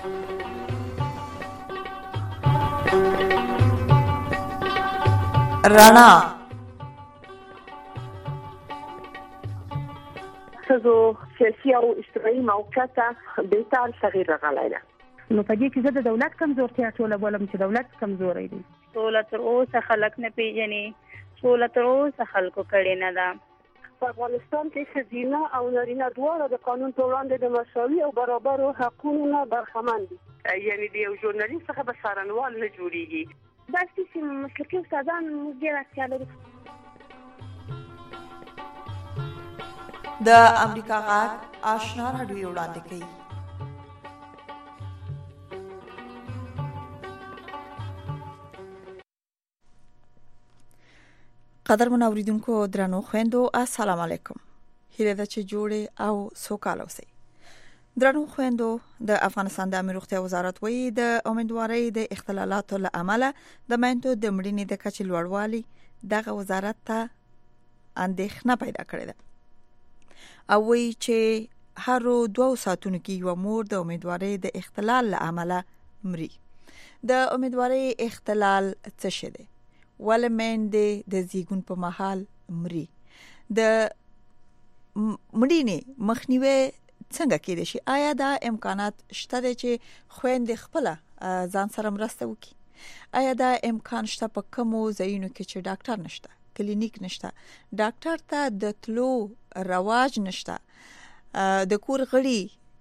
رڼا ښځو سیاسي او اجتماعي موقعیت بهتر تغییر راغلی ده. نو په دې کې زه د دولت کمزورتیا ټوله بولم چې دولت کمزوری دی. سوله تر اوسه خلک نه پیژني، سوله تر اوسه خلکو کړې نه ده. په افغانستان کې ښځینه او نارینه دواړه د قانون په وړاندې د مساوي او برابرو حقونو نه برخمن دي. یعنی د یو ژورنالیست څخه به څارنوال نه جوړیږي. داسې چې مسلکي استادان موږ ډېر اړتیا لرو. د امریکا غږ آشنا راډیو وړاندې کوي. قدرمن اوریدونکو درنو خويندو السلام علیکم. هیله ده چې جوړه او سوکاله اوسئ. درنو خويندو، د افغانستان د امنیت روغتیا وزارت وایي د امیدوارۍ د اختلالاتو له امله د میندو د مړینې د کچې لوړوالی دغه وزارت ته اندېښنه پیدا کړې ده او وایي چې هر 2 ساعتونو کې یو مور د امیدوارۍ د اختلال له امله مري. د امیدوارۍ اختلال څه شي دی؟ ولې میندې د زیږون په مهال مري؟ د مړینې مخنیوي څنګه کېدای شي؟ آیا دا امکانات شته چې خويندې خپل ځان سره مرسته وکړي؟ آیا دا امکان شته په کومو ځایونو کې چې ډاکټر نشته، کلینیک نشته، ډاکټر ته د تلو رواج نشته، د کور غړي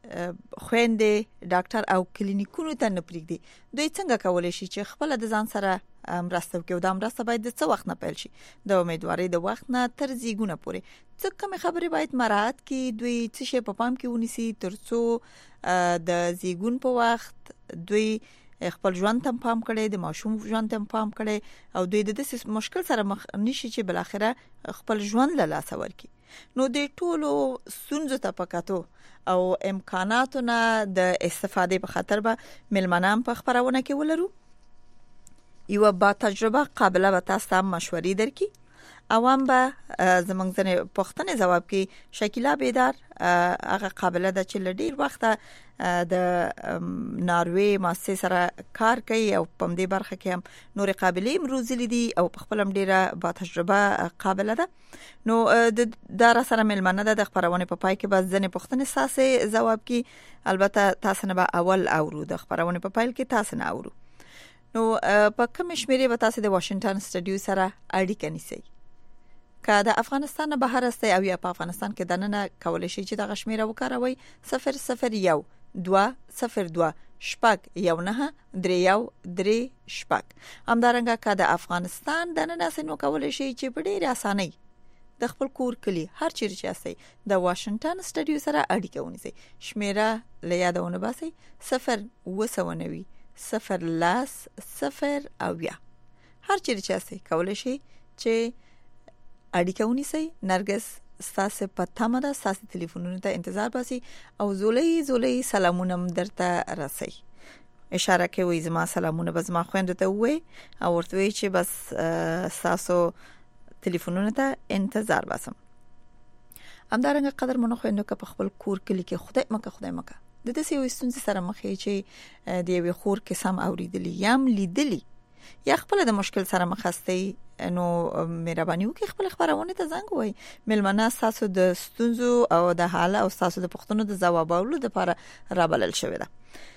خويندې ډاکټر او کلینیکونو ته نه پریږدي؟ دوی څنګه کولای شي چې خپل د ځان سره مرسته وکړي؟ او دا مرسته باید د څه وخت نه پیل شي؟ د امیدوارۍ د وخت نه تر زیږون پورې څه کوم خبرې باید مراعات کړي؟ دوی څه شی په پام کې ونیسي ترڅو د زیږون په وخت دوی خپل ژوند ته پام کړي، د ماشوم ژوند ته پام کړي او دوی د دې مشکل سره مخ نشي چې بل اخره خپل ژوند له لاس ورکړي؟ نو د ټولو سنځو ته پکاتو او امکاناتو نه د استفادې په خاطر به ملمنان په خبرونه کې ولرو. یو با تجربه قابله به تاسو ته مشورې درکې. عوام به زمونږ ځنې پوښتنې ځواب کې شکیلا بیدار هغه قابله ده چې لډیر وخت د ناروی مؤسسې سره کار کوي او په دې برخه کې هم نور قابلیت روزلي دي او په خپل ډیره با تجربه قابله ده. نو د سره ملمنه ده د خبرونه په پای کې به ځنې پوښتنې ساسه ځواب کې البته تاسو نه به اول اورو د خبرونه په پایل کې تاسو نه اورو. نو په کوم شمیرې به تاسو د واشنگټن سټډیو سره اړیکه نیسئ؟ که د افغانستان نه بهر استئ او یا په افغانستان کې دننه کولای شئ چې د شمیره وکاروئ 001 202 شپږ 1931 شپږ. همدارنګه که د افغانستان دننه سينو کولای شئ چې په ډېر اسانۍ د خپل کور کلی هر چیرې چې استئ د واشنگټن سټډیو سره اړیکه ونیسئ. شمیره لیادونه باسئ 090 0 لاس 0 او یا هر چیرې چې استئ کولای شئ چې اړیکه ونیسئ. نرګس ستاسو په تمه ده، ستاسو ټلیفونونو ته انتظار باسي او زولۍ سلامونه درته رسي. اشاره کوي زما سلامونه به زما خويندو ته وي او ورته وي چې بس ستاسو ټلیفونونو ته انتظار باسم. همدارنګه قدر مونږ خويندو که په خپل کور کلی کې خدای مکه د دې یو ستونزې سره مخ چې د یو خور کې سم اوریدلی یم لیدلی یا خپل د مشکل سره مخ استئ، نو مهرباني وکړئ خپل خبرونه ته زنګ وای. ملمنه تاسو د ستونزو او د حاله او تاسو د پوښتنو د جوابولو لپاره رابلل شوی ده.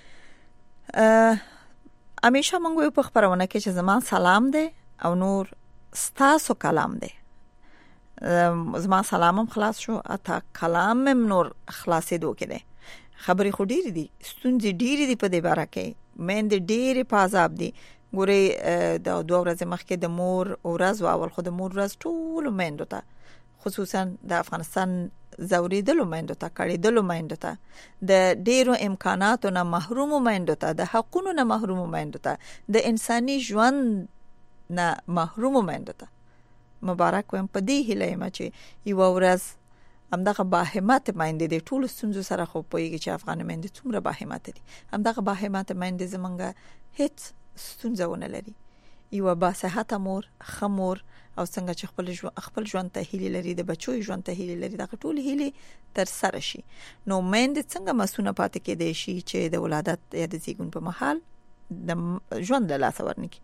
همیشه موږ په خبرونه کې چې زما سلام دی او نور ستاسو کلام دی. زما سلامم خلاص شو، اته کلامم نور خلاصې دوکې دی. خبرې خو ډېرې دي، ستونزې ډېرې دي په دې باره کې، مېندې ډېرې په عذاب دي. ګوري د 2 ورځې مخکې د مور ورځ اول خو د مور ورځ ټول میندو ته خصوصا د افغانستان زوریدلو میندو ته کړیدلو میندو ته د ډیرو امکاناتو نه محروم میندو ته د حقونو نه محروم میندو ته د انساني ژوند نه محروم میندو ته مبارک ویم. په دې هیله یم چې یو ورځ همدغه باهمت میندې د ټول ستونزو سره خو پوهیږي چې افغان میندې څومره باهمت دي. همدغه باهمت میندې زمونږ هیڅ ستونزه ونه لري یو باصحته مور خمور او څنګه چې خپل ژوند ته هیله لري د بچو ژوند ته هیله لري د ټول هیله تر سره شي نو مند څنګه مسونه پاتې کېدې شي چې د ولادت یا د زیږون په محل د ژوند له لاس ورنکي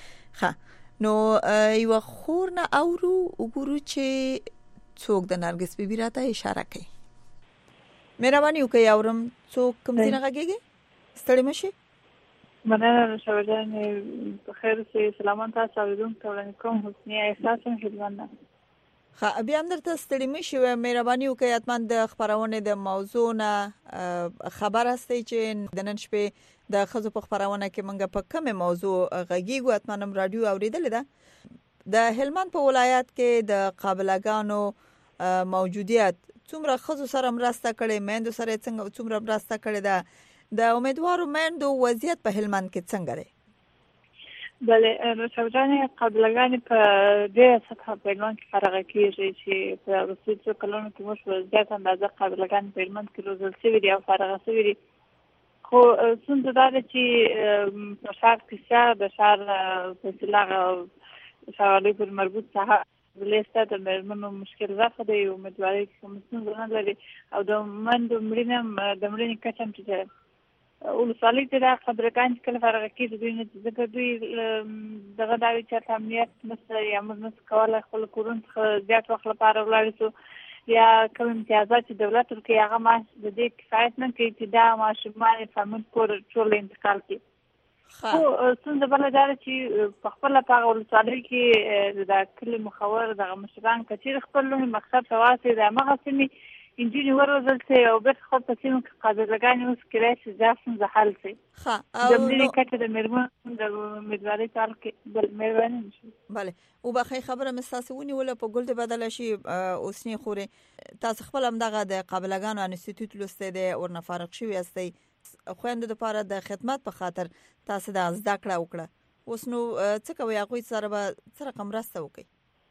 نو یو خور نه اورو وګورو چې څوک د نرګس بیبي راته اشاره کوي مهرباني وکړئ اورم څوک کوم ځای راغږیږي ستړي مشي مننه شوجان بخیر سي سلامات تاسو اوریدونکو ته کوم حسني احساس خدمت بیا هم درته ستړي مشي مهرباني وکړئ اتمن د خبرونه د موضوع نه خبر هستي چې د نن شپې د خزو په خبرونه کې منګه په کومه موضوع غږیږو اتمنم رادیو اوریدل ده د هلمند په ولایت کې د قابلګانو موجودیت څومره خزو سره مرسته کړي مېندو سره څومره مرسته کړي ده د امیدوارو مېندو وضعیت په هلمند کې څنګه دی بله نو شوجانې قابلګانې په ډېره سطحه په هلمند کې فرغه کېږي چې په وروستیو څو کلونو کې موږ زیات اندازه قابلګانې په هلمند کې روزل شوي دي او فرغه شوي دي خو ستونزه دا ده چې په ښار کې شته د ښار فیصله ښاروالۍ پورې مربوط څخه ولسته د مېرمنو مشکل راځي د امیدوارۍ کوم ستونزه نه لري او د مندو مړینې کچه هم چې ولسوالۍ ته د قابلګانې کله فرغه کېږي دوی نه ځکه دوی دغه داوی چې امنیت نشته یا موږ نشو کولی خپل کورونو څخه زیات وخت لپاره ولاړ شو یا کوم امتیازات چې دولت ورکوي هغه معاش د دې کفایت نه کوي چې دا ماشومان فامل کور ټول انتقال کړي خو څنګه بل دا چې په خپل په ولسوالۍ کې د کلی مخور د مشران کچیر خپل له مقصد تواسي د مغسمي انجینر ورزل ته او به خپل تسلیم قابلګانې اوس کړی چې ځافن زحل سي د دې کټه د مېرمن د امیدوارۍ تل کې بل مېرمن نشي bale او به خبره مساسونی ولا په ګل ته بدل شي اوسنی خوري تاسو خپل هم دغه د قابلګانو انستیتوت لسته دی او نه فارغ شوی استي خويند د لپاره د خدمت په خاطر تاسو د زده کړه وکړه اوس نو څه کوي هغه سره به سره کوم راسته وکي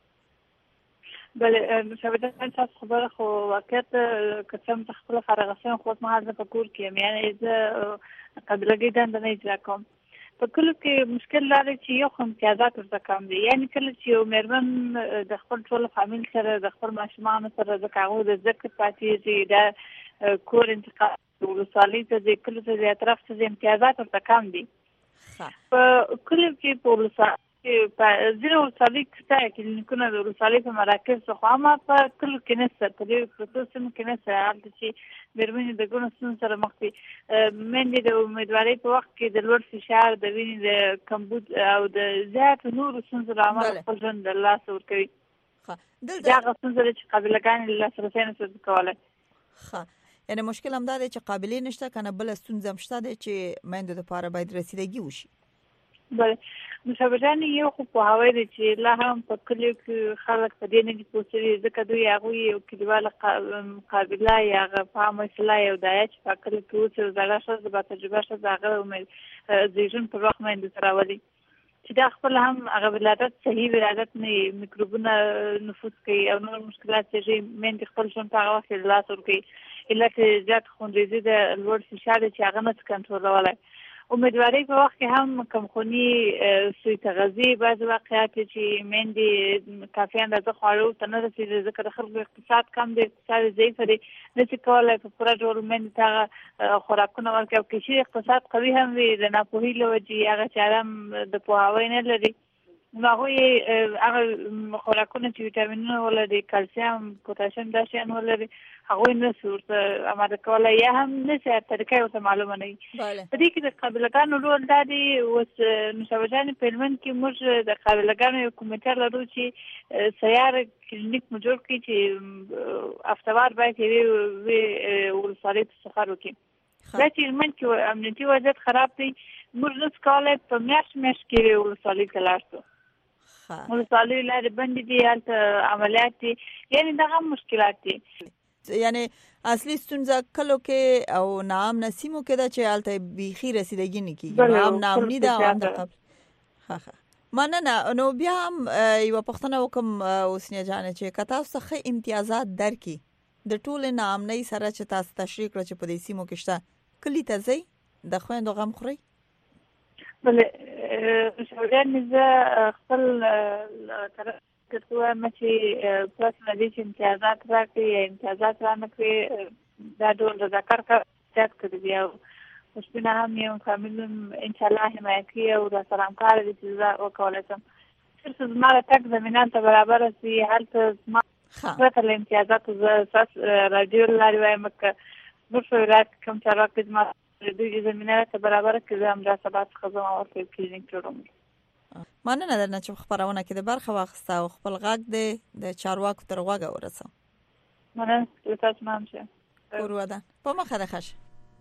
بله شبکه تاسو خبره خو واقعیت کچم خپل فرغسین خو ما هغه په کور کې یعنی از قابلګی دند نه اجرا کوم په کله کې مشکل لري چې یو کوم امتیازات ورته کم دي یعنی کله چې یو مېرمن د خپل ټول فامیل سره د خپل ماشومان سره د کاغذ د ذکر پاتې دي د کور انتقال ولسوالۍ ته د کله ته طرف ته امتیازات ورته کم دي په کله کې په ولسوالۍ په زیرو ولسوالۍ کې کلینیکونه د ولسوالۍ په مراکز څخه هم په کله کې نشته په دې پروسس کې نشته هلته چې مېرمنې د ګڼو ستونزو سره مخ دي مېندې د امیدوارۍ په وخت کې د لوړ فشار د وینې د کمبود او د زیاتو نورو ستونزو له امله خپل ژوند د لاسه ورکوي دا هغه ستونزه ده چې قابلګانې له لاسرسي نشي کولی یعنی مشکل هم دا دی چې قابلیت نشته کنه بل ستونزه هم شته چې مېندو لپاره باید رسیدګي وشي بله مشابهان یو خو په هوای دي چې لا هم په کلیو کې خلک په دې نه دي پوښتنه ځکه دوی هغه یو کلیواله قابله یا په مسله یو دای چې په کلیو کې اوس د راشه د تجربه شته هغه زیږون په وخت باندې تراولي چې دا خپل هم هغه ولادت صحیح ولادت نه میکروبونه نفوذ کوي او نور مشکلات چې مېند خپل ژوند په هغه وخت لا تر کوي اله چې زیات خوندې د لوړ فشار چې هغه نه کنټرولولای امیدوارۍ په وخت کې هم کمخونی سوی تغذیه بعض واقعات چې مېندې کافي اندازه خواړه ته نه رسیدي ځکه د خلکو اقتصاد کم دی اقتصاد ضعیف دی نشي کولای په پوره ډول مېندې ته خوراکونه ورکړي او که اقتصاد قوي هم وي د ناپوهۍ له وجې هغه چې آرام د پوهاوی نه لري نو هغه خوراکونه چې ویټامینونه ولري کلسیم پوتاشیم دا شیان ولري هغه نه صورت اماده کولای یا هم نشه طریقې ورته معلومه نه په دې کې د قابلګانو رول دا دی اوس نشوجان په هلمند کې موږ د قابلګانو یو کمیټه لرو چې سیار کلینیک موږ جوړ کړي چې هفتهوار باید یې ولسوالۍ ته سفر وکړي دا چې هلمند کې امنیتي وضعیت خراب دی موږ نشو کولی په میاشت کې ولسوالۍ ته لاړ شو ولسوالۍ لارې بندې دي هلته عملیات دي یعنی دغه مشکلات دي یعنی اصلي ستونزه کلو کې او نام نسیمو کې دا چې هلته بیخي رسیدګي نه کیږي نام نامني دا هم د قبل مننه نو بیا هم یو پښتنه وکم اوسنی جانه چې کتا څخه امتیازات درکې د ټول نامنۍ سره چې تاسو تشریح کړ چې په دې سیمو کې شته کلی ته ځي د خويندو غم خوري بله شاولیان زه خپل طرف کتوه چې پس ندی چې امتیازات راکړي یا امتیازات رانکړي دا ډول د ذکر کارت کړي بیا اوسپنه هم یو کاملون انشاءالله حمایتي او د سره همکار دي چې زه وکولای شم صرف زما د تک زمینان ته برابر سي هلته زما پرته له امتیازاتو زه راډیو لارې وایم که نور ولایت کوم چارواکي زما د دوی زمینه ته برابر کړي زه همدا سبا څخه زما ورته کلینیک جوړوم. مننه درنه چې خبرونه کې د برخه واخسته او خپل غږ د چارواکو تر غوږه ورسو. مننه تاسو هم شه کور ودان په مخه ده خش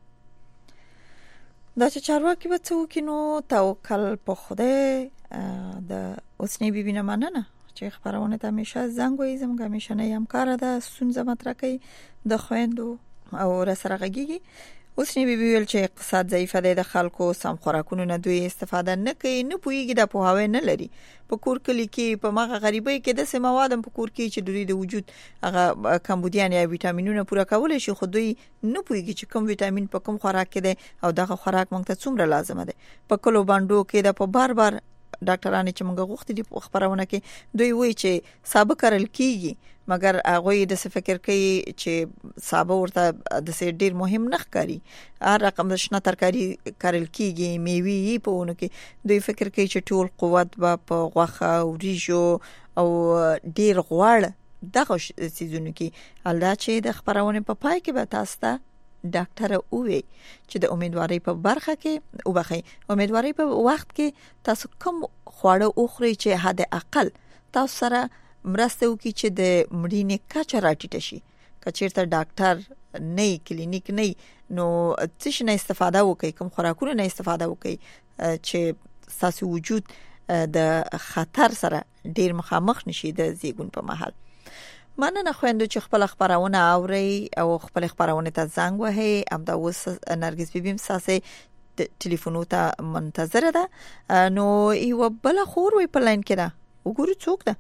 دا چې چارواکي به څه وکړي نو توکل په خدای د اوسنی بیبي نه مننه چې خبرونه ته همیشه زنګ وایي زموږ همیشه نه همکار ده ستونزه مطرح کوي د خويندو او رسره غږیږي. اوسنی بیبي ویل چې اقتصاد ضعیف دی د خلکو سم خوراکونو نه دوی استفاده نه کوي نه پويږي د پوهاوی نه لري په کور کلی کې په مغه غریبۍ کې د سم مواد په کور کې چې دوی د وجود هغه کمبودیان یا ویټامینونه پوره کول شي خو دوی نه پويږي چې کوم ویټامین په کوم خوراک کې دی او دغه خوراک موږ ته څومره لازم دی. په کلو باندې کې د په بار ډاکټرانو چې موږ غوښتي دي خبرونه کې دوی وایي چې سابه کرل کیږي مګر هغه د فکر کوي چې سابه ورته د سې ډیر مهم نه ښکاري هر رقم د شنه ترکاری کرل کیږي میوي په ونه کې دوی فکر کوي چې ټول قوت په غوخه او ریجو او ډیر غوړ دغه سيزونو کې الدا چې د خبرونه په پای کې به تاسو ته ډاکټر اووي چې د امیدواري په برخه کې او بخي امیدواري په وخت کې تاسو کوم خواړه اوخري چې حد اقل تاسو سره مرسته وکړي چې د مړینې کچه راټیټه شي. کچېرته ډاکټر نه کلینیک نه نو څه نه استفاده وکړي کوم خوراکونه نه استفاده وکړي چې تاسو وجود د خطر سره ډیر مخامخ نشي د زیږون په مهال. مننه خويندو چې خپل خبرونه اوري او خپل خبرونه ته زنګ وهي امدا اوس نرګس بیبیم ساسه ټلیفونو ته منتظر ده نو یو بل خور وي په لاین کې ده وګورو څوک ده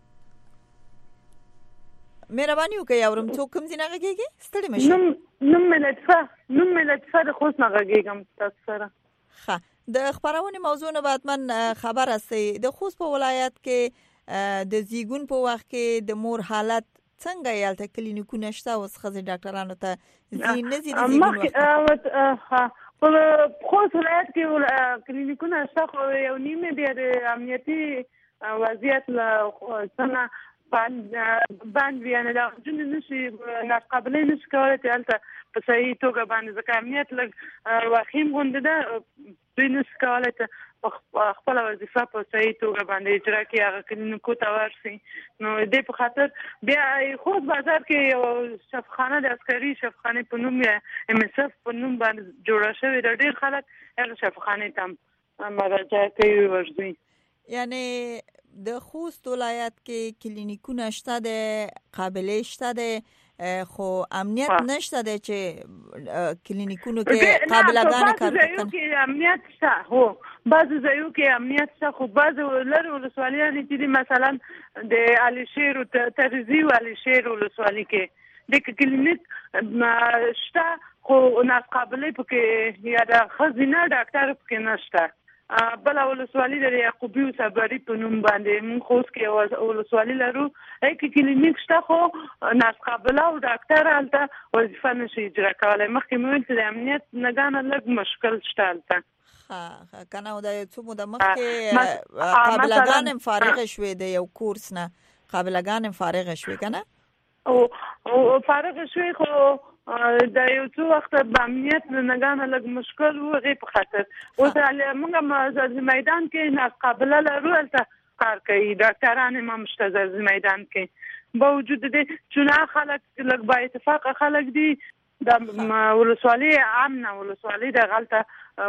مهرباني وکړئ اورم څوک کوم ځای نه غږیږي ستړي مشه نوم ملتفه د خوست نه غږیږم تاسو سره. ښه د خبرونه موضوع نه بعد من خبر هستي د خوست په ولایت کې د زیګون په وخت کې د مور حالت څنګه یالته کلینیکونه شته او څخه ډاکټرانو ته زین نه زی د زیګون وخت په خوست ولایت کې کلینیکونه شته خو یو نیمه د امنیتي وضعیت له څنګه باندې ویانه دا جن نشي ناقابلې نشي کولای ته په صحیح توګه باندې ځکه امنیت لګ واخیم غونډه ده دوی نشي کولای ته خپل وظیفه په صحیح توګه باندې اجرا کوي هغه کلینیکو ته ورسي نو دې په خاطر بیا خود بازار کې یو شفخانه د عسکري شفخانه په نوم ام اس اف په نوم باندې جوړه شوې د ډېر خلک هغه شفخانه ته مراجعه کوي ورځي. یعنی د خوست ولایت کې کلینیکونه شته د قابلیت شته د خو امنیت نشته د چې کلینیکونو کې قابلګان کار کوي امنیت شته هو بعض ځایو کې امنیت شته خو بعض لر ولسوالیان چې مثلا د علي شیر او ترزی او علي شیر ولسوالۍ کې د کلینیک شته خو ناقابلیت پکې یا د خزینه ډاکټر پکې نشته. بل ولسوالۍ د یعقوبی او صبري په نوم باندې موږ خوست کې ولسوالۍ لرو کې کلینیک شته خو ناقابله او ډاکټر هلته وظیفه نشي اجرا کولای مخکې مو چې د امنیت نگانه لږ مشکل شته هلته. کنه د څو موده مخکې قابلګان فارغ شوې د یو کورس نه قابلګان فارغ شوې کنه او فارغ شوې خو دا یو څو وخت د امنیت نگانه لږ مشکل وږي په خاطر اوس موږ مزاج میدان کې ناقابله لرو البته کار کوي ډاکټران هم شته د میدان کې باوجود دې چې خلک لږ با اتفاق خلک دي د ولسوالۍ عامه ولسوالۍ د غلطه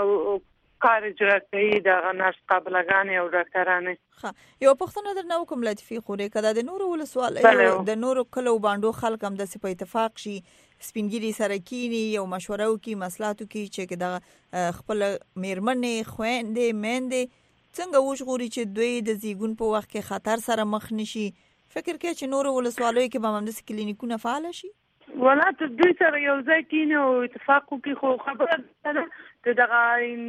کار اجرا کوي د ناقابلګان او ډاکټران. یو پښتنه درنه کوم لطفي خوري کده د نورو ولسوالۍ د نورو کلو باندې خلک هم د په اتفاق شي سپینګری سره کینی یو مشوره وکي مصلحتو کې چې د خپل میرمنې خويندې مېندې څنګه وښغوري چې دوی د زیګون په وخت کې خطر سره مخ نشي فکر کوي چې نورو ولسوالۍ کې به هم د کلینیکونه فعال شي. ولات دوی سره یو ځای کینی او اتفاق وکړي. خو خبره ده چې دغه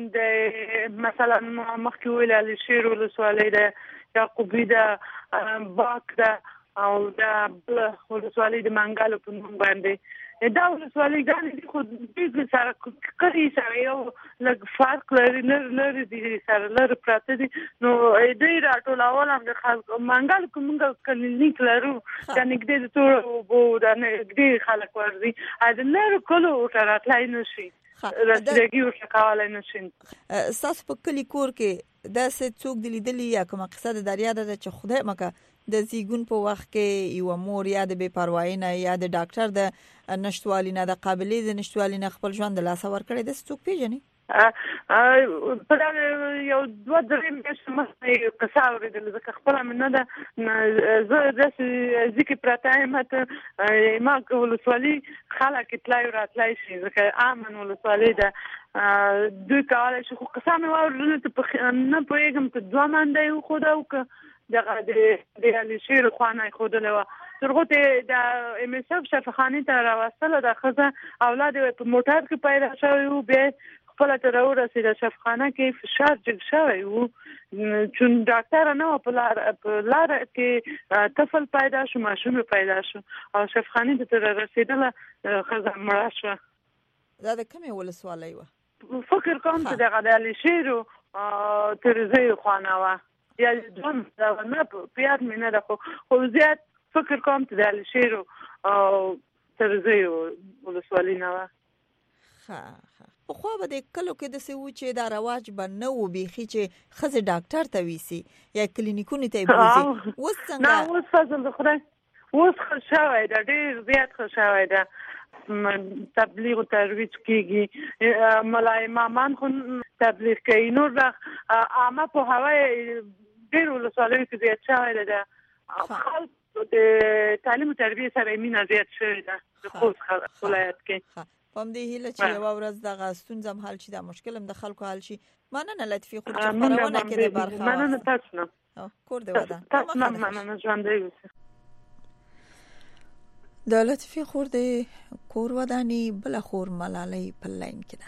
مثلا مخکې ویل علي شیر ولسوالۍ ده، یعقوبي ده، باک ده او د ولسوالۍ د منګل په نوم باندې دا ولسوالۍ ګانې دي. خو دوی سره کړي سره یو لږ فرق لري، لري دي سره لري پراته دي. نو دوی راټولول هم د خلکو منګل کې موږ کلینیک لرو، دا نږدې د تور اوبو دا نږدې خلک ورځي، د لرو کلو ورته راتلی نشي، رسیدګي ورته کولی نشي. ستاسو په کلي کور کې داسې څوک دي لیدلي یا کومه قصه د دریا ده چې خدای مکه د زیږون په وخت کې یو مور یا د بې پروایي نه یا د ډاکټر د نشټوالي نه د قابلیت د نشټوالي نه خپل ژوند د لاسه ورکړی داسې څوک پیژني؟ په دا یو 2-3 میاشتې مخکې قصه اورېدله، ځکه خپله مې نه ده، زه داسې ځکه پراته یم ما ولسوالي خلک تلای راتلی شي، ځکه امن ولسوالي ده، دوی کولی شي. خو قصه مې واورېدله چې نه پوهېږم چې 2 منده یې وښوده او که دغه د علي شیر خوا نه یې ښودلې وه. تر هغو ته د MSF شفاخانې ته راوستله دا ښځه، اولاد یې په موټر کې پیدا شوی و، بیا خپله ته راورسېده شفاخانه کې فشار جګ شوی و، چون ډاکټره نه وه په لاره کې طفل پیدا شو، ماشوم پیدا شو او شفاخانې ته رارسېدله ښځه مړه شوه. دا د کومې ولسوالۍ وه؟ فکر کوم چې دغه د علي شیر ترزیو خوا نه وه، یا دوم نه په یاد مې نه ده، خو زیات فکر کوم چې د علي شیر ترزیو ولسوالۍ نه وه. پخوا به د کلو کې داسې و چې دا رواج به نه و بیخي چې ښځې ډاکټر ته ویسي یا کلینیکونو ته یې بوځي. اوس څنګه؟ نه اوس فضل د خدای اوس ښه شوی ده، ډېر زیات ښه شوی ده. تبلیغ و ترویج کېږي، ملا امامان خو تبلیغ کوي، نور عامه پوهاوی ډېر ولسوالیو کې زیات شوی ده. خلک د تعلیم و تربیې سره مینه زیات شوې ده د خوست ولایت کې. په همدې هیله چې یوه ورځ دغه ستونزه هم حل شي، دا مشکل هم د خلکو حل شي. مننه لطفي خور چې خپرونه کې دې برخه واخیسته. مننه تاسو نه. کور دې ودان. تاسو نه مننه ژوندی اوسئ. د لطفي خور دې کور وداني، بل خور ملالۍ په لاین کې ده.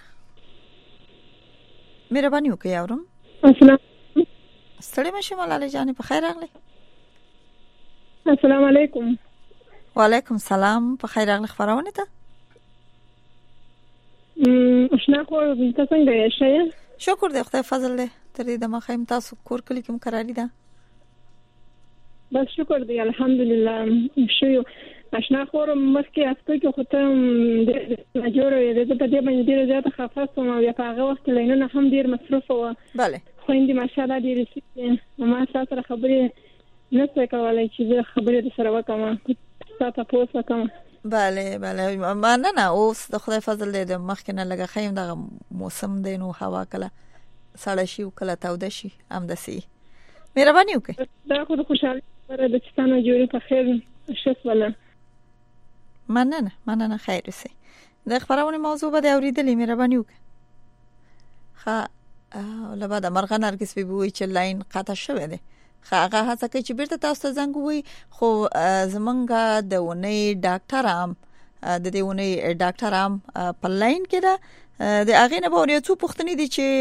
مهرباني وکړئ اورم. السلام ستړي مشه ملالۍ جانې، په خیر راغلې. السلام علیکم. وعلیکم السلام، په خیر راغلې خبرونه ته. اشنا خو تاسو څنګه یې؟ شکر دې خدای فضل دې تر دې د مخایم تاسو کور کلی کوم قراری ده؟ بس شکر دې الحمدلله. شو اشنا خو مخکې هفته کې خو ته د جوړې د په دې باندې ډېر زیات خفه شوم او په هغه وخت لینونه هم ډېر مصروف و. bale خو اندې ماشاءالله ډېر سي ما سره خبرې نه څه کولای چې زه خبرې سره وکم، تاسو پوښتنه وکم. bale مننه. اوس د خدای فضل دې د مخکې نه لګه خیم دغه موسم دی نو هوا کله سړه شي او کله تاوده شي هم دسي. مهرباني وکړئ. دا خو د خوشحالۍ سره د چتانه جوړې په خیر شس ولا. مننه خیر اوسئ. د خبرونه موضوع به اوریدلې. مهرباني وکړئ. لبا د مرغه نرګس به وي چې لاین قطع شوی دی. هغه هڅه کوي چې بیرته تاسو ته زنګ ووي، خو زمونږ د ونې ډاکټر هم د دې ونې ډاکټر هم په لاین کې ده. د هغې نه به یو څو پوښتنې دي چې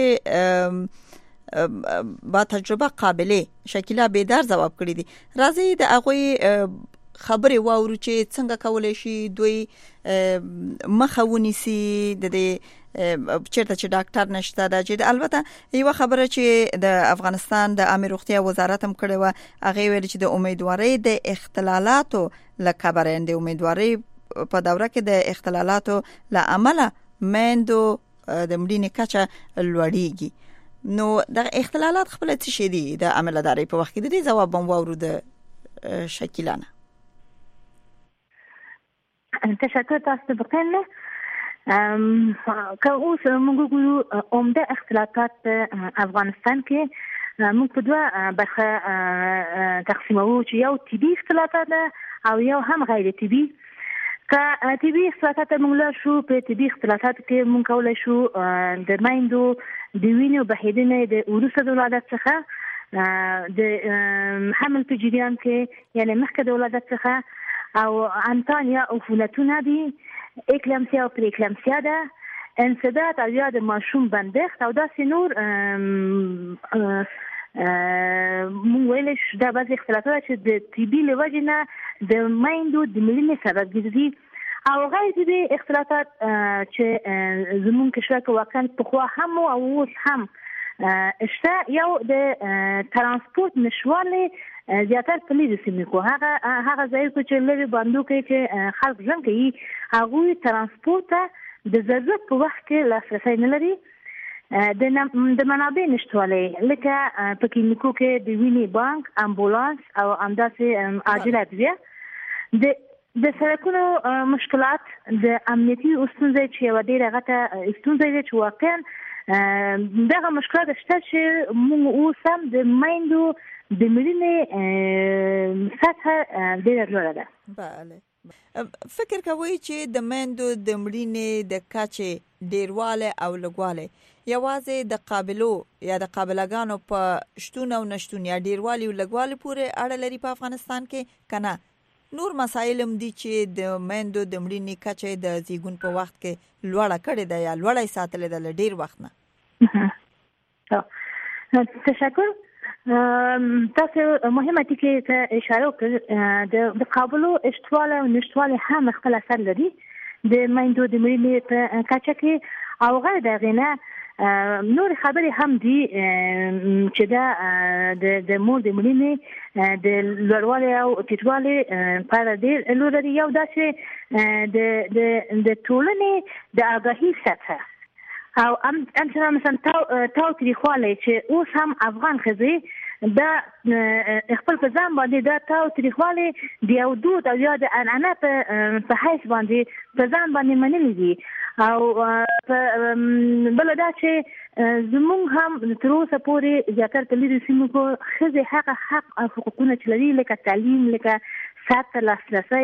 با تجربه قابلې شکیلا بیدار ځواب کړی دي. راځي د هغوی خبرې واورو چې څنګه کولای شي دوی مخه ونیسي د دې چیرته چې ډاکټر نشته ده. چې البته یو خبره چې د افغانستان د عامه روغتیا وزارت هم کړې و، هغه ویل چې د امیدوارۍ د اختلالاتو لکبر د امیدوارۍ په دوره کې د اختلالاتو لامل مندو د مړینې کچه لوړیږي. نو د اختلالات خپل څه شي دي د عملداري په وخت کې؟ د دې ځواب هم واورو د شکیلانه. تشکر تاسو بخیر. که اوس موږ ګورو عمده اختلالات افغانستان کې موږ په دوه برخه تقسیموو چې یو طبي اختلالات ده او یو هم غیر طبي. که طبي اختلالات موږ له شو په طبي اختلالات کې موږ کولای شو د مایندو د وینې بهیدنه د وروسته د ولادت څخه د حمل په جریان کې یعنی مخکې د ولادت څخه او انتانیا عفونتونه دي، اکلمسیا او پریکلمسیا ده، انسداد او یا د ماشوم بندښت او داسې نور مونږ ویلی شو دا بعضې اختلافات چې د طبي له وجې نه د میندو د مړینې سبب ګرځي. او غیر طبي اختلافات چې زمونږ کشور کې واقعا پخوا هم او اوس هم شته، یو د ترانسپورت نشتوالی زیاتره په لیرې سیمو کې هغه ځایو کې چې لرې بندو کې چې خلک ژوند کوي هغوی ترانسپورت ته د ضرورت په وخت کې لاسرسی نه لري. د منابع نشتوالی لکه په کلینیکو کې د وینې بانک، امبولانس او همداسې عاجله ادویه، د سړکونو مشکلات، د امنیتي ستونزې چې یوه ډېره غټه ستونزه ده چې واقعا دغه مشکلات شته چې موږ اوس هم د میندو د مړینې سطحه ډېره لوړه ده. بله. فکر کوئ چې د میندو د مړینې د کچې ډیرواله او لږواله یوازې د قابلو یا د قابلګانو په شتون او نشتون یا ډیروالی او لږوالی پورې اړه لري په افغانستان کې کنه نور مسایل هم دي چې د میندو د مړینې کچه د زیږون په وخت کې لوړه کړې ده یا لوړه ساتلې ده له ډیر وخت نه؟ تشکر. تاسو مهمه ټکی ته اشاره وکړه، د قابلو اشتواله او نشتواله هم خپل اثر لري د میندو د مړینې په کچه کې. او غیر دغه نه نور خبرې هم دي چې دا د مور د مړینې د لوړوالي او ټیټوالي په اړه ډېر لوړ دی. یو دا چې د ټولنې د آګاهي سطحه او مثلا تاوتریخوالی چې اوس هم افغان ښځې دا خپل په ځان باندې دا تاوتریخوالی د یو دود او یا د عنعنه په حیث باندې په ځان باندې منلي دي. او بل دا چې زمونږ هم تر اوسه پورې زیاتره په لیرې سیمو کې ښځې هغه حق او حقوقونه چې لري لکه تعلیم، لکه صحت ته لاسرسی،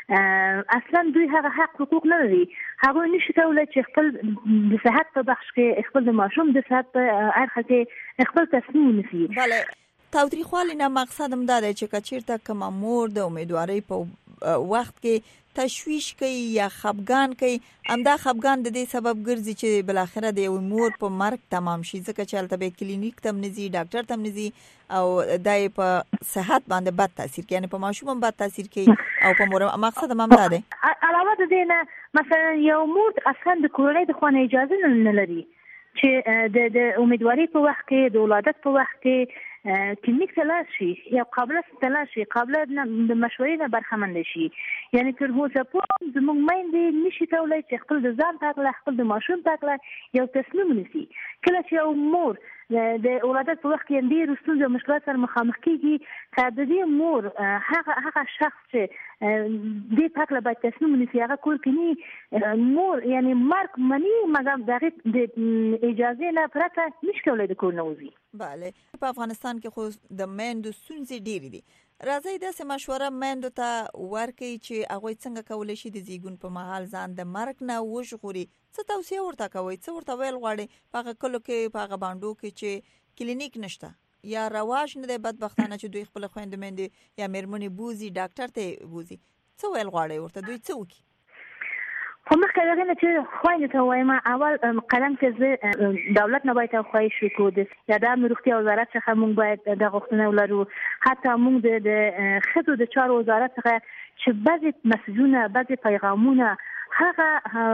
اصلا دوی هغه حق حقوق نه لري. هغوی نشي کولی چې خپل د صحت په بخش کې، خپل د ماشوم د صحت په اړخ کې خپل تصمیم ونیسي. بله. تاوتریخوالي نه مقصد هم دا دی چې که چېرته کومه مور د امیدوارۍ په وخت کې تشویش کوي یا خفګان کوي، همدا خفګان د دې سبب ګرځي چې بالاخره د یو مور په مرګ تمام شي، ځکه چې هلته به کلینیک ته هم نه ځي، ډاکټر ته هم نه ځي او دا یې په صحت باندې بد تاثیر کوي، یعنې په ماشوم هم بد تاثیر کوي او په مور. مقصد هم دا دی. علاوه د دې نه مثلا یو مور اصلا د کورنۍ د خوا نه اجازه نه لري چې د امیدوارۍ په وخت کې، د ولادت په وخت کې کلینیک ته لاړ شي یا قابله ته لاړ شي، قابله د مشورې نه برخمنه شي. یعنې تر اوسه پورې زموږ میندې نشي کولی چې خپل د ځان په هکله، خپل د ماشوم په هکله یو تصمیم ونیسي. کله چې یو مور د ولادت په وخت کې ډېرو ستونزو او مشکلاتو سره مخامخ کېږي، که د دې مور هغه شخص چې دې په هکله باید تصمیم ونیسي هغه کور کې نه مور یعنې مرګ مني، مګر د هغې د اجازې نه پرته نشي کولی د کور نه وځي. بله. په افغانستان کې خو د میندو ستونزې ډېرې دي. راځئ داسې مشوره میندو ته ورکړئ چې هغوی څنګه کولی شي د زیږون په مهال ځان د مرګ نه وژغوري. څه توصیه ورته کوئ؟ څه ورته ویل غواړئ په هغه کلو کې، په هغه بانډو کې چې کلینیک نشته یا رواج نه دی بدبختانه چې دوی خپل خویندې میندې یا مېرمنې بوزي ډاکټر ته بوزي؟ څه ویل غواړئ ورته؟ دوی څه وکړي؟ خو مخکې له دې نه چې خویندو ته ووایم، اول قدم چې زه دولت نه باید خواهش وکړو یا د امن روغتیا وزارت څخه موږ باید دا غوښتنه ولرو، حتی موږ د ښځو د چارو وزارت څخه چې بعضې مسجونه، بعضې پیغامونه، هغه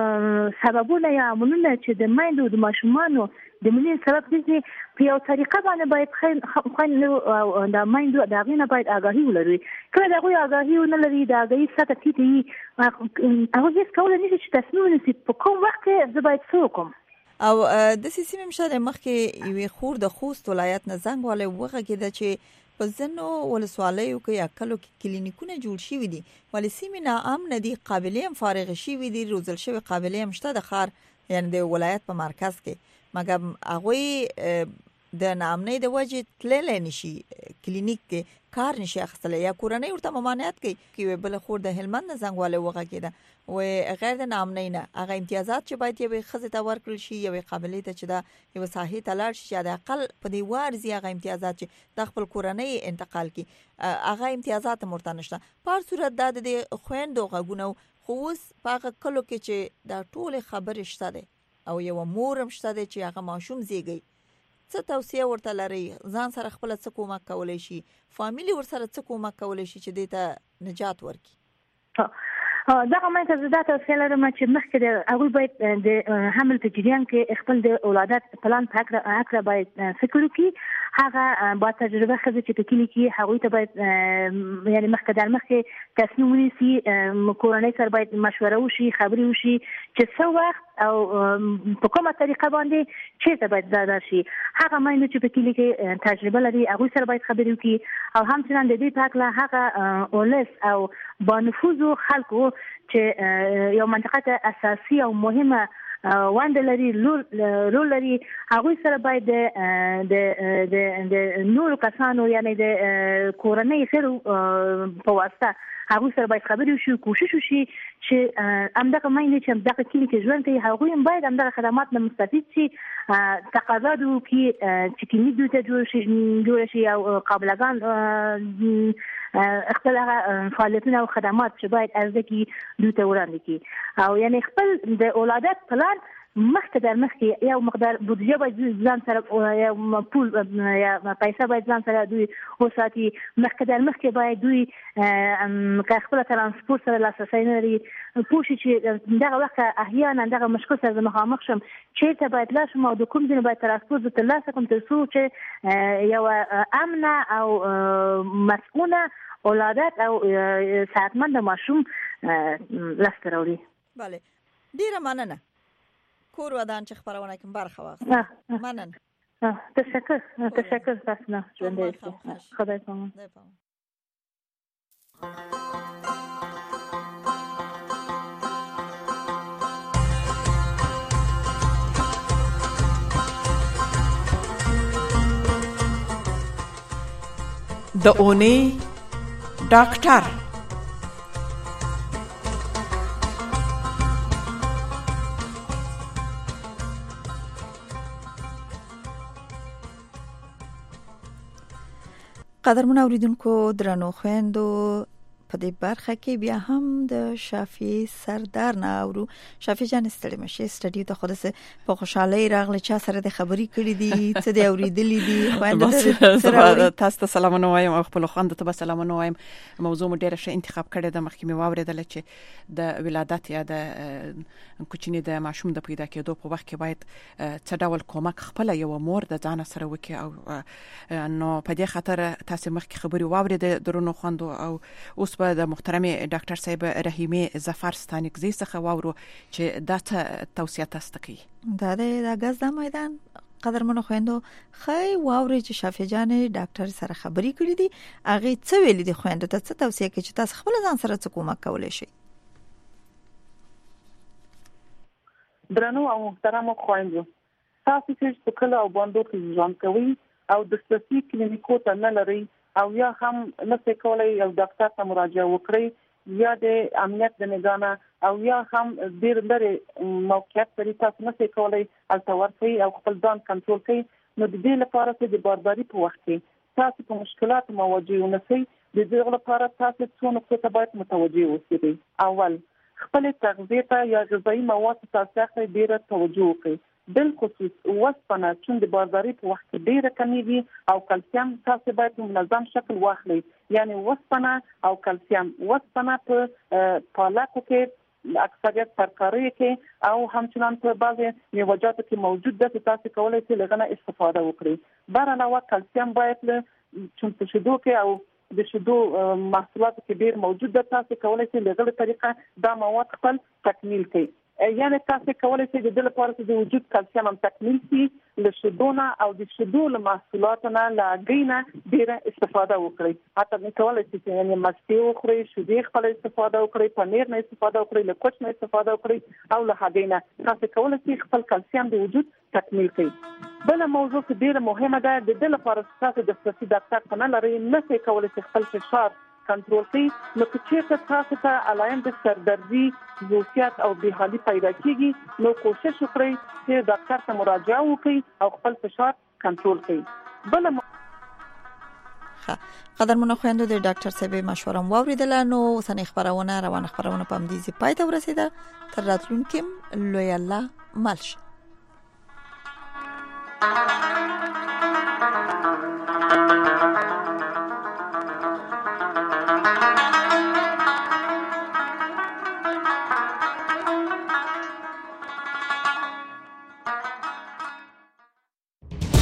سببونه یا عملونه چې د میندو د ماشومانو د مړینې سبب ګرځي په یو طریقه باندې باید خویندو او د میندو د هغې نه باید آګاهي ولري. کله د هغوی آګاهي ونه لري، د آګاهي سطحه ټیټه وي، هغوی هېڅ کولی نه شي چې تصمیم ونیسي په کوم وخت کې زه باید څه وکړم. او داسې سیمې هم شته مخکې یوې خور د خوست ولایت نه زنګ والی وغږېده چې په ځینو ولسوالیو کې یا کلو کې کلینیکونه جوړ شوي دي، ولې سیمې ناامنه دي، قابلې هم فارغې شوي دي، روزل شوي قابلې هم شته د ښار یعنې د ولایت په مرکز کې، مګر هغوی د نامنۍ د وجې تللی نشي کلینیک کې کار نشي اخیستلی یا کورنۍ ورته ممانعت کوي چې بل خور د هلمند نه زنګ والے وغږېده و غیر د نامنۍ نه هغه امتیازات چې باید یوې ښځې ته ورکړل شي یوې قابلې ته چې دا یوه ساحې ته لاړ شي چې د اقل په دې وارزي هغه امتیازات چې د خپل کورنۍ انتقال کړي هغه امتیازات هم ورته نشته. په هر صورت دا د خویندو غږونه خو اوس په هغه کلو کې چې دا ټولې خبرې شته دی او یوه مور هم شته دی چې هغه ماشوم زیږوي څه توصیه ورته لري ځان سره خپله څه کومک کولی شي فامیلي ورسره څه کومک کولی شي چې دې ته نجات ورکړي؟ دغه مې ته زه دا توصیه لرم چې مخکې د هغوی باید د حمل په جریان کې خپل د ولادت پلان په هکله باید فکر وکړي. هغه با تجربه ښځې چې په کلي کې هغوی ته باید یعنې مخکې تصمیم ونیسي کورنۍ سره باید مشوره وشي خبرې وشي چې څه وخت او په کومه طریقه باندې چېرته باید دا شي. هغه میندې چې په کلي کې تجربه لري هغوی سره باید خبرې وکړي او همچنان د دې په هکله هغه ولس او بانفوذو خلکو چې یو منطقه ته اساسي او مهمه ونده لري رول لري هغوی سره باید د نورو کسانو یعنی د کورنۍ غړو په واسطه هغوی سره باید خبرې وشي کوشش وشي چې همدغه میندې چې همدغه کلي کې ژوند کوي هغوی هم باید همدغه خدمات نه مستفید شي تقاضا دې وکړي چې کلینیک دوی ته جوړ شي او قابلګان خپل هغه فعالیتونه او خدمات چې باید عرضه کړي دوی ته وړاندې کړي او یعنې خپل د ولادت پلان مخکې یو مقدار بودجه باید ځان سره یا پول یا پیسې باید ځان سره دوی وساتي مخکې باید دوی که خپل ترانسپورت سره لاسرسی نه لري پوه شي چې دغه وخت احیانا دغه مشکل سره مخامخ شم چېرته باید لاړ شم او د کوم ځای باید ترانسپورت زه ترلاسه کړم تر څو چې یوه امنه او مسؤونه ولادت او صحتمند ماشوم لاسته راوړي. بله ډېره مننه کور ودان چې خبرونه کوم برخه واخلم. مننه. تشکر تاسو نه ژوندی خدای پامان. د اونۍ ډاکټر قدرمن اوریدونکو درنو خويندو په دې برخه کې بیا هم د شافعي سردار نه اورو. شافعي جان ستړي مشه سټډیو ته خود سه په خوشاله راغله چا سره د خبري کړې دي څه دی اوریدلې دي خويندو تاسو ته سلامونه وایم او خپل خوند ته سلامونه وایم. موضوع مو ډیره ښه انتخاب کړی د مخکې مې واوریدل چې د ولادت یا د کوچنی د ماشوم د پیدا کېدو په وخت کې باید څه ډول کومک خپل یو مور د ځان سره وکړي او نو په دې خاطر تاسو مخکې خبري واورید درنو خوندو او اوس په د محترم ډاکټر صاحب رحیمه ظفر ستانکزی څخه واورو چې دا توصیه تاسو کوي. دا د غاز د میدان قدرمنو خويندو خی واوري چې شافعي جان ډاکټر سره خبري کړې دي هغه څه ویل دي خويندو ته څه توصیه کوي چې تاسو خپل ځان سره څه کومک کولای شئ. درنو او محترم خويندو تاسو چې په کله او باندې کې ځان کوي او د سپېسي کلینیکو ته نه لري او یا هم نسې کولای یو ډاکټر ته مراجعه وکړي یا د امنیت د نگانه او یا هم ډېر لري موقعیت لري تاسو نسې کولای التورفي او خپل ځان کنټرول کوي نو د دې لپاره چې د بارداري په وخت کې تاسو په مشکلات مواجه ونسئ د دې لپاره تاسو څو نقطې ته باید متوجه اوسئ. اول خپل تغذیه ته یا غذایي مواد تاسو ته ډېر توجه وکړئ بالخصوص وسپنه چې د بارداري په وخت کې ډېر کمیږي او کلسیم تاسو باید منظم شکل واخلئ یعنی وسپنه او کلسیم وسپنه په پالاتو کې اکثریت ترکاری کې او همچنان په بعضي میوه‌جاتو کې موجود ده چې تاسو کولای شئ لغنه استفاده وکړئ. بر علاوه کلسیم باید چې شیدو کې او د شیدو محصولاتو کې ډېر موجود ده تاسو کولای شئ لغړه طریقه دا مواد خپل تکمیل کړئ. یعنی تاسو کولای شئ د لپاره د وجود کلسیم هم تکمیل شي له شیدونه او د شیدو له محصولاتونو له غینه ډیره استفاده وکړئ. حتی نو کولای شئ چې یعنی مستي وخورئ، شیدې خپل استفاده وکړئ، پنیر نه استفاده وکړئ، له کوچ نه استفاده وکړئ او له هګۍ نه تاسو کولای شئ خپل کلسیم د وجود تکمیل کړئ. بل موضوع چې ډیره مهمه ده د لپاره تاسو د سپورتي ډاکټر څخه لري نه کولای شئ خپل فشار کنټرول کړئ. نو چې تاسو ته علائم د سردردي، زوسیات او بېحالي پیدا کیږي نو کوشش وکړئ چې ډاکټر ته مراجعه وکړئ او خپل فشار کنټرول کړئ. بل قدرمنو خويندو د ډاکټر صاحب مشوره واوریدل. نو اوسنۍ خبرونه روانه خبرونه په همدې پای ته ورسیده. تر راتلونکي لوی الله مالش.